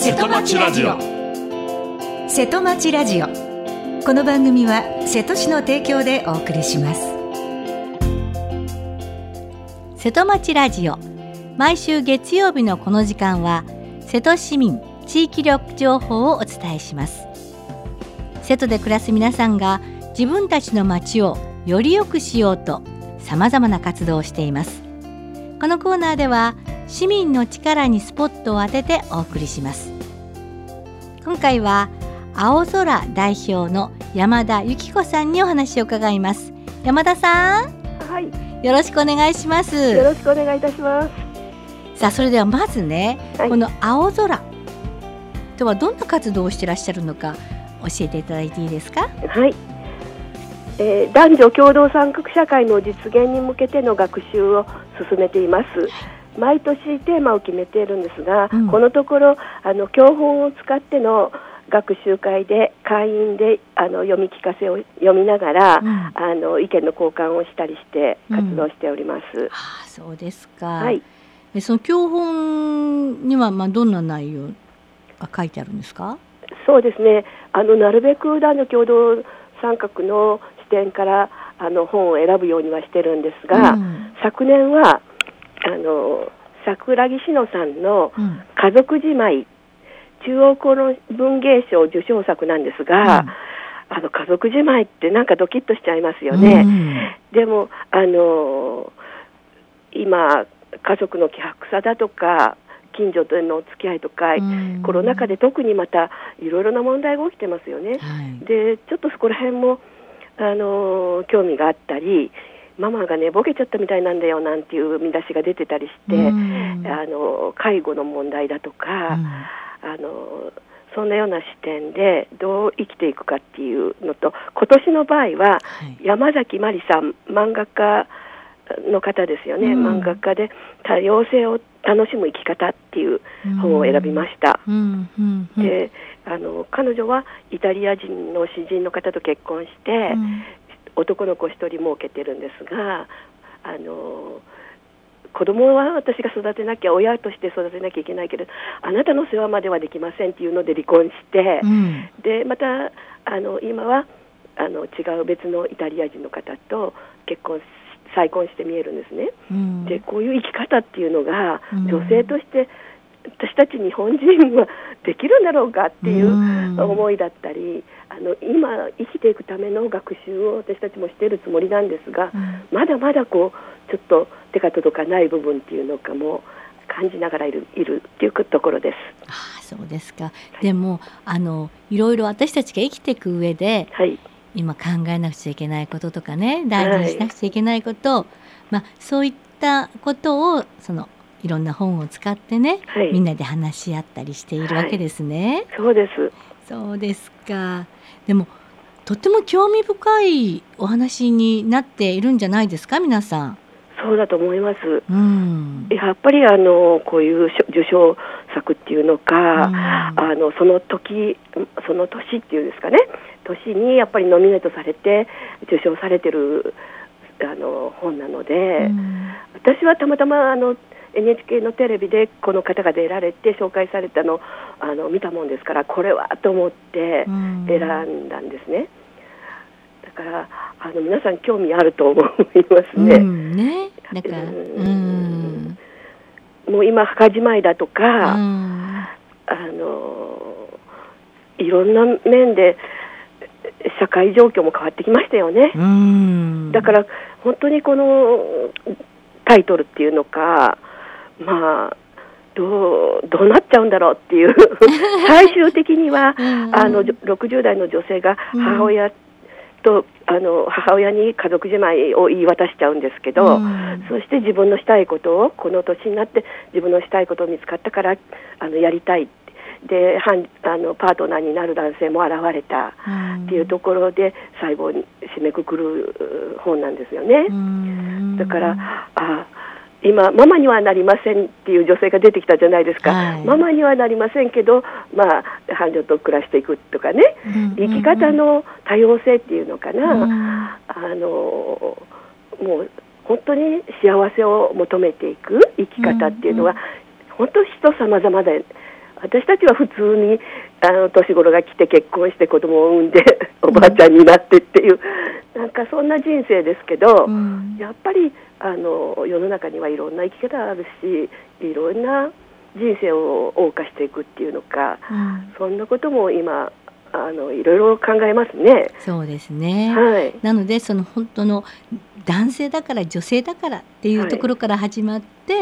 瀬戸町ラジオ。 瀬戸町ラジオ。この番組は瀬戸市の提供でお送りします。 瀬戸町ラジオ、毎週月曜日のこの時間は瀬戸市民地域力情報をお伝えします。瀬戸で暮らす皆さんが自分たちの町をより良くしようとさまざまな活動をしています。このコーナーでは市民の力にスポットを当ててお送りします。今回は青空代表の山田由紀子さんにお話を伺います。山田さん、 はい、 よろしくお願いします。 よろしくお願いいたします。 さあ、それではまずね、 はい、 この青空とはどんな活動をしていらっしゃるのか教えていただいていいですか？ はい、男女共同参画社会の実現に向けての学習を進めています。毎年テーマを決めているんですが、このところ教本を使っての学習会で会員で読み聞かせを読みながら、意見の交換をしたりして活動しております。 そうですか。 はい、 その教本にはどんな内容が書いてあるんですか？ そうですね、なるべく男女共同参画の視点から本を選ぶようにはしてるんですが、昨年は桜木志乃さんの家族じまい、中央公論文芸賞受賞作なんですが、家族じまいってなんかドキッとしちゃいますよね。でも今家族の希薄さだとか近所とのお付き合いとか、コロナ禍で特にまたいろいろな問題が起きてますよね。でちょっとそこら辺も興味があったり、ママが寝ぼけちゃったみたいなんだよなんていう見出しが出てたりして、介護の問題だとか、そんなような視点でどう生きていくかっていうのと、今年の場合は、山崎まりさん、漫画家の方ですよね。漫画家で多様性を楽しむ生き方っていう本を選びました。で彼女はイタリア人の詩人の方と結婚して、男の子一人設けてるんですが、子供は私が育てなきゃ、親として育てなきゃいけないけど、あなたの世話まではできませんっていうので離婚して、でまた今は違う別のイタリア人の方と再婚して見えるんですね。でこういう生き方っていうのが、女性として私たち日本人はできるんだろうかっていう思いだったり、今生きていくための学習を私たちもしているつもりなんですが、まだまだちょっと手が届かない部分っていうのかも感じながらいるっていうところです。 そうですか。でもいろいろ私たちが生きていく上で、今考えなくちゃいけないこととかね、大事にしなくちゃいけないこと、そういったことをいろんな本を使ってね、みんなで話し合ったりしているわけですね。 そうです。 そうですか。でもとっても興味深いお話になっているんじゃないですか、皆さん。 そうだと思います。やっぱりこういう受賞作っていうのか、その年っていうんですかね、年にやっぱりノミネートされて受賞されてる本なので、私はたまたまNHK のテレビでこの方が出られて紹介されたのを見たもんですから、これはと思って選んだんですね。だから皆さん興味あると思いますね。もう今墓じまいだとか、いろんな面で社会状況も変わってきましたよね。だから本当にこのタイトルっていうのか、どうなっちゃうんだろうっていう最終的には60代の女性が母親に家族じまいを言い渡しちゃうんですけど、そして自分のしたいことを、この年になって自分のしたいことを見つかったからやりたいで、パートナーになる男性も現れたっていうところで最後に締めくくる本なんですよね。だから今ママにはなりませんっていう女性が出てきたじゃないですか。ママにはなりませんけど、伴侶と暮らしていくとかね、生き方の多様性っていうのかな、もう本当に幸せを求めていく生き方っていうのは、本当人様々で私たちは普通に年頃が来て結婚して子供を産んでおばあちゃんになってっていう、なんかそんな人生ですけど、やっぱり世の中にはいろんな生き方があるし、いろんな人生を謳歌していくっていうのか、そんなことも今いろいろ考えますね。 そうですね、 はい、 なのでその本当の男性だから女性だからっていうところから始まって、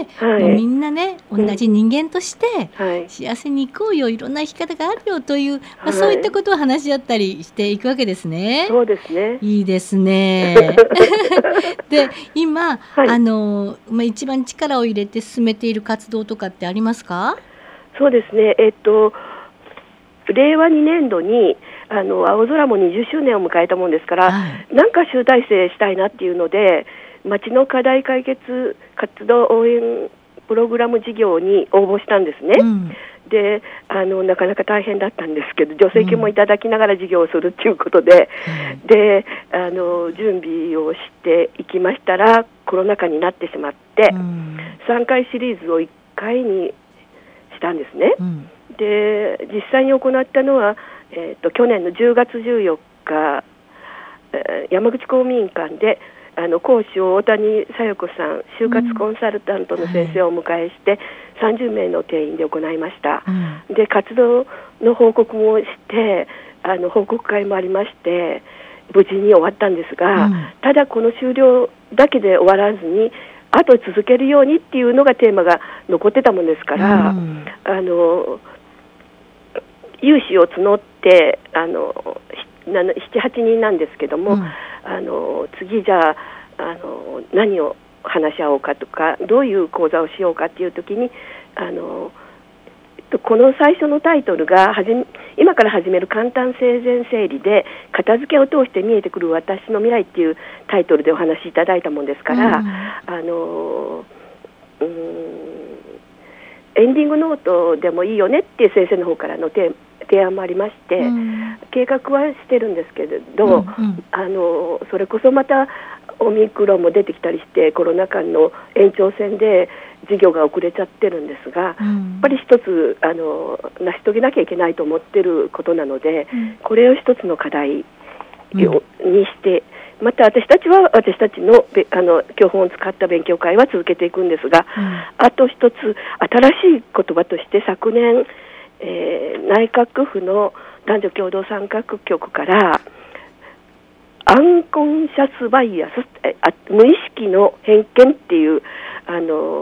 はい、もうみんなね同じ人間として幸せに行こうよ、いろんな生き方があるよという、そういったことを話し合ったりしていくわけですね。 そうですね。 いいですね。で今、一番力を入れて進めている活動とかってありますか？ そうですね、令和2年度に青空も20周年を迎えたもんですから、なんか集大成したいなっていうので、町の課題解決活動応援プログラム事業に応募したんですね。でなかなか大変だったんですけど、助成金もいただきながら事業をするということで、で準備をしていきましたらコロナ禍になってしまって、3回シリーズを1回にしたんですね。で実際に行ったのは、去年の10月14日、山口公民館で講師を大谷小夜子さん、就活コンサルタントの先生をお迎えして30名の定員で行いました。で活動の報告もして報告会もありまして無事に終わったんですが、ただこの終了だけで終わらずにあと続けるようにっていうのがテーマが残ってたもんですから、有志を募って7、8人なんですけども、次じゃあ何を話し合おうかとか、どういう講座をしようかっていう時にこの最初のタイトルが今から始める簡単生前整理で片付けを通して見えてくる私の未来っていうタイトルでお話しいただいたもんですから、エンディングノートでもいいよねっていう先生の方からの提案もありまして、計画はしてるんですけれど、それこそまたオミクロンも出てきたりしてコロナ禍の延長線で授業が遅れちゃってるんですが、やっぱり一つ成し遂げなきゃいけないと思ってることなので、これを一つの課題にして、また私たちは私たちの教本を使った勉強会は続けていくんですが、あと一つ新しい言葉として昨年、内閣府の男女共同参画局からアンコンシャスバイアス、無意識の偏見っていう言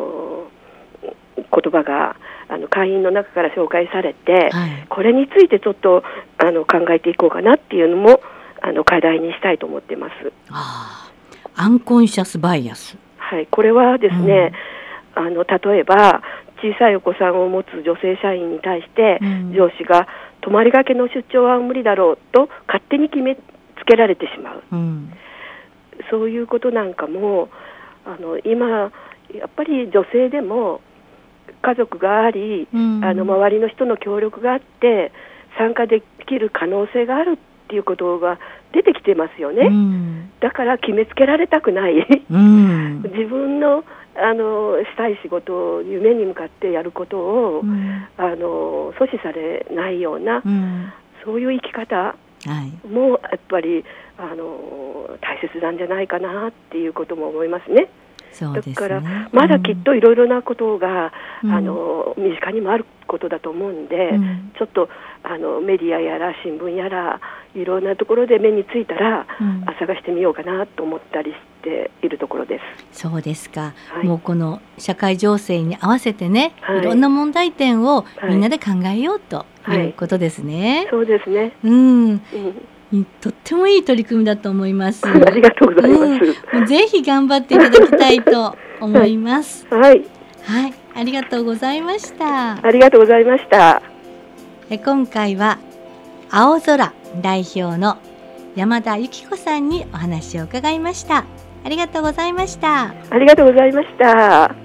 葉が会員の中から紹介されて、これについてちょっと考えていこうかなっていうのも課題にしたいと思っています。 アンコンシャスバイアス、 これはですね、例えば小さいお子さんを持つ女性社員に対して、上司が泊まりがけの出張は無理だろうと勝手に決めつけられてしまう、そういうことなんかも今やっぱり女性でも家族があり、周りの人の協力があって参加できる可能性があるっていうことが出てきてますよね。だから決めつけられたくない、自分のしたい仕事、夢に向かってやることを、阻止されないような、そういう生き方もやっぱり大切なんじゃないかなっていうことも思いますね。だからまだきっといろいろなことが、身近にもあることだと思うんで、ちょっとメディアやら新聞やらいろんなところで目についたら、探してみようかなと思ったりしているところです。 そうですか、もうこの社会情勢に合わせてね、いろんな問題点をみんなで考えようということですね。 そうですね。 とってもいい取り組みだと思います。 ありがとうございます。 ぜひ頑張っていただきたいと思います。ありがとうございました。 ありがとうございました。 今回は青空代表の山田由紀子さんにお話を伺いました。ありがとうございました。 ありがとうございました。